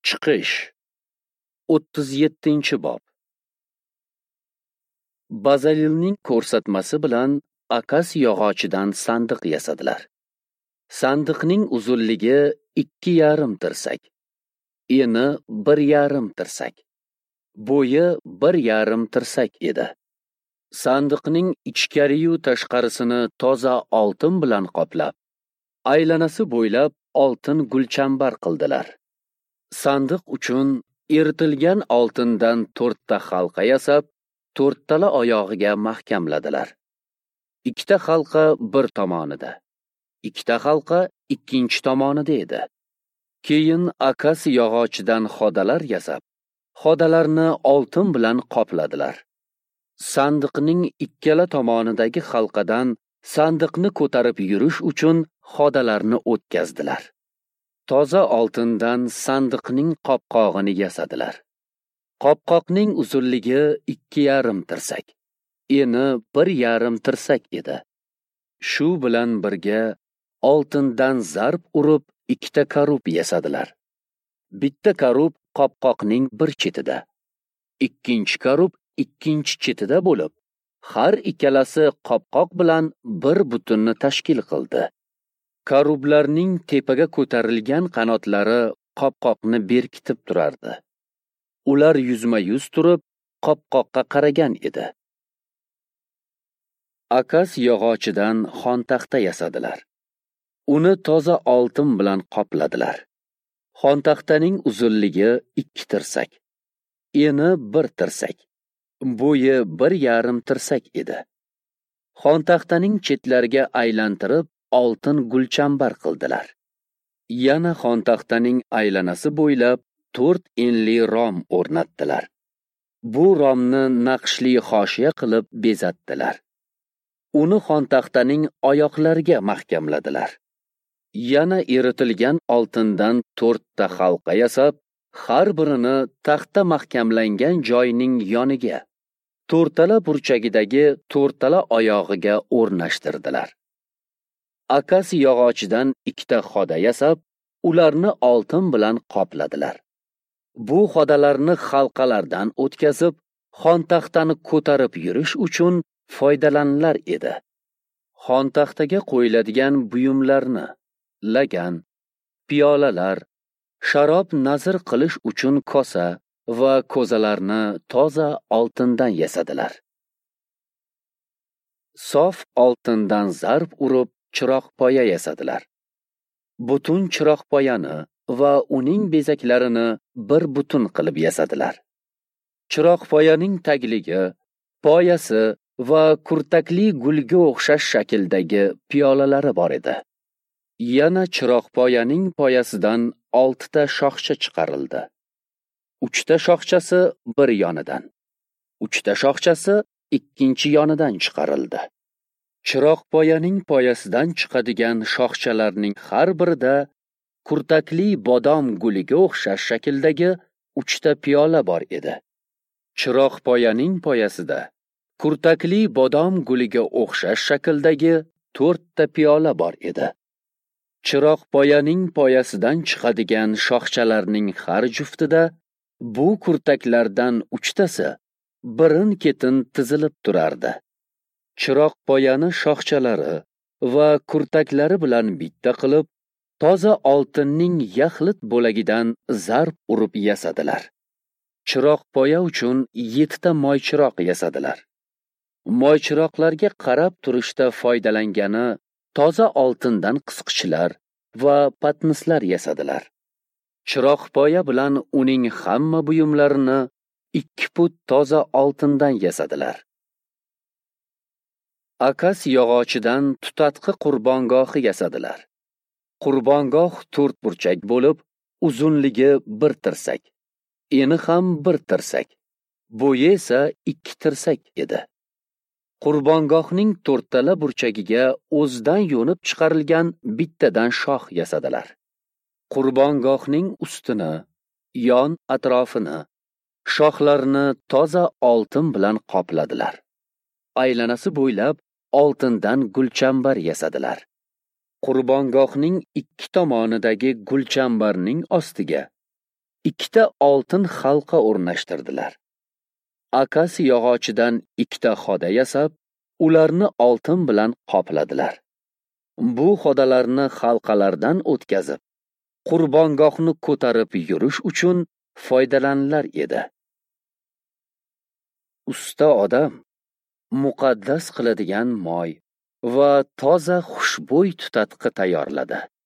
Chiqish 37-bob. Bazalilning ko'rsatmasi bilan akas yog'ochidan sandiq yasadilar. Sandiqning uzunligi 2,5 tirsak, eni 1,5 tirsak, bo'yi 1,5 tirsak edi. Sandiqning ichkariyu tashqarisini toza oltin bilan qoplab, aylanasi bo'ylab oltin gulchambar qildilar. Sandiq uchun eritilgan oltindan 4 ta halqa yasab, 4 tala oyog'iga mahkamladilar. 2 ta halqa bir tomonida, 2 ta halqa ikkinchi tomonida edi. Keyin akas yog'ochidan xodalar yasab, xodalarni oltin bilan qopladilar. Sandiqning ikkala tomonidagi halqadan sandiqni ko'tarib yurish uchun xodalarni o'tkazdilar. Toza oltindan sandiqning qopqog'ini yasadilar. Qopqoqning uzunligi 2,5 tirsak, eni 1,5 tirsak edi. Shu bilan birga oltindan zarb urib 2 ta karub yasadilar. Bitta karub qopqoqning bir chetida, ikkinchi karub ikkinchi chetida bo'lib, har ikkalasi qopqoq bilan bir butunni tashkil qildi. Karublarning tepaga ko'tarilgan qanotlari qopqoqni berkitib turardi. Ular yuzma-yuz turib, qopqoqqa qaragan edi. Akas yog'ochidan xontaxta yasadilar. Uni toza oltin bilan qopladilar. Xontaxtaning uzunligi 2 tirsak, eni 1 tirsak, bo'yi 1,5 tirsak edi. Xontaxtaning chetlariga aylantirib oltin gulchambar qildilar. Yana xontaxtaning aylanasi bo'ylab 4 enli rom o'rnatdilar. Bu romni naqshli hoshiya qilib bezatdilar. Uni xontaxtaning oyoqlariga mahkamladilar. Yana eritilgan oltindan 4 ta halqa yasab, har birini taxta mahkamlangan joyning yoniga, 4 tala burchagidagi 4 tala oyog'iga o'rnashtirdilar. Akas yog'ochidan 2 ta xoda yasab, ularni oltin bilan qopladilar. Bu xodalarni halqalardan o'tkazib, xontaxtani ko'tarib yurish uchun foydalanilar edi. Xontaxtaga qo'yiladigan buyumlarni, lagan, piyolalar, sharob nazr qilish uchun kosa va ko'zalarni toza oltindan yasadilar. Sof oltindan zarb urib chiroqpoya yasadilar. Butun chiroqpoyani va uning bezaklarini bir butun qilib yasadilar. Chiroqpoyaning tagligi, poyasi va kurtakli gulga o'xshash shakldagi piyolalari bor edi. Yana chiroqpoyaning poyasidan 6 ta shoxcha chiqarildi. 3 ta shoxchasi bir yonidan, 3 ta shoxchasi ikkinchi yonidan chiqarildi. Chiroqpoyaning poyasidan chiqadigan shoxchalarning har birida kurtakli bodom guliga o'xshash shakldagi 3 ta piyola bor edi. Chiroqpoyaning poyasida kurtakli bodom guliga o'xshash shakldagi 4 ta piyola bor edi. Chiroqpoyaning poyasidan chiqadigan shoxchalarning har juftida bu kurtaklardan 3 tasi birin-ketin tizilib turardi. Chiroqpoyani shoxchalari va kurtaklari bilan bitta qilib, toza oltinning yaxlit bo'lagidan zarb urib yasadilar. Chiroqpoya uchun 7 ta moychiroq yasadilar. Moychiroqlarga qarab turishda foydalangani toza oltindan qisqichlar va patnislar yasadilar. Chiroqpoya bilan uning hamma buyumlarini 2 put toza oltindan yasadilar. Akas yog'ochidan tutatqi qurbongohi yasadilar. Qurbongoh 4 burchak bo'lib, uzunligi 1 tirsak, eni ham 1 tirsak, bo'yi esa 2 tirsak edi. Qurbongohning 4 tala burchagiga o'zdan yo'nib chiqarilgan bittadan shox yasadilar. Qurbongohning ustini, yon atrofini, shoxlarini toza oltin bilan qopladilar. Aylanasi bo'ylab oltindan gulchambar yasadilar. Qurbongohning ikki tomonidagi gulchambarning ostiga ikkita oltin halqa o'rnashtirdilar. Akasiya yog'ochidan ikkita xoda yasab, ularni oltin bilan qopladilar. Bu xodalarni halqalardan o'tkazib, qurbongohni ko'tarib yurish uchun foydalanilar edi. Usta odam muqaddas qiladigan moy va toza xushbo'y tutatqi tayyorladi.